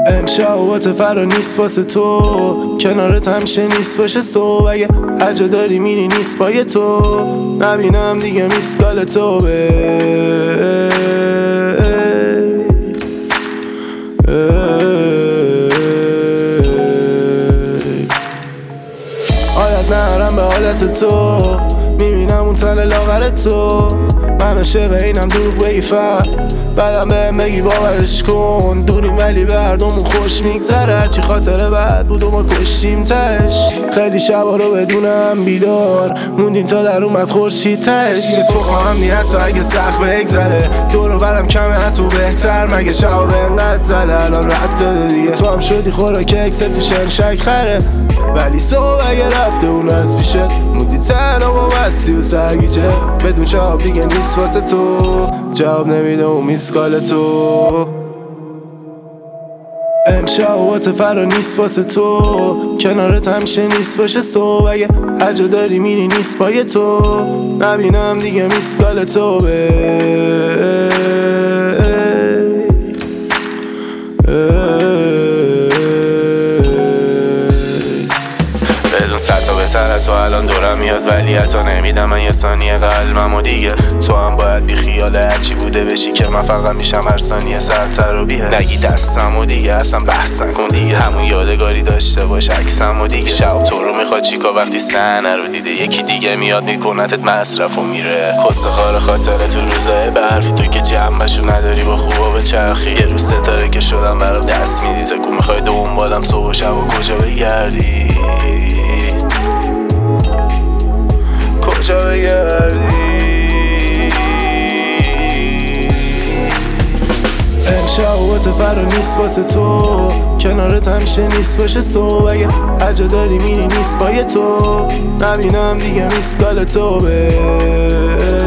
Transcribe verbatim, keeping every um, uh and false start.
امشب وات فرا نیست واسه تو، کنارت همیشه نیست باشه صبح. اگه هر جا داری میری نیست پای تو، نبینم دیگه میسکال تو به عادت نرم به حالت تو، میبینم اون تن لاغر تو. من عاشق اینم دروغ بگی فقط بعدم بهم بگی باورش کن. دوریم ولی به هر دومون خوش میگذره، هرچی خاطره بد بود و ما کشتیم تش. خیلی شبا رو بدونم بیدار موندیم تا در اومد خورشید تش. یه تو خواهم نیت تا اگه سخت بگذره، دور و برم کمه حتو بهتر. مگه شبا به انقدر زده الان رد داده دیگه، تو هم شدی خوراک اکست تو شمشک خره. ولی صبح اگه رفته اون از پیشت موندی تنها با مستی و سرگیجه. بدون جواب دیگه نیست واسه تو، جواب نمیده اون میسکال تو. امشب وات فرا نیست واسه تو، کنارت همیشه نیست باشه صبح. اگه هر جا داری میری نیست پای تو، نبینم دیگه میسکال تو به ستا بهتره. تو الان دورم میاد ولی حتی نمیدم من یه ثانیه قلبم و دیگه. تو هم باید بی خیال هرچی بوده بشی که من فقط میشم هر ثانیه سرتر و بیه. نگی دستم و دیگه اصلا بحث نکن دیگه، همون یادگاری داشته باش عکسم و دیگه. شب تو رو میخواد چیکار وقتی صحنه رو دیده یکی دیگه میاد میکنتت مصرف و میره. خسته خار خاطره تو روزای برفی، تو که جنبشو نداری با خوبا به چرخی. یه روز ستاره که شدم برام دست میدی، تکو میخوای دنبالم صبح و شب و کجا بگردی، کجا بگردی. امشب وات فرا نیست واسه تو، کنارت همیشه نیست باشه صبح. اگه هر جا داری میری نیست پای تو، نبینم دیگه میسکال تو به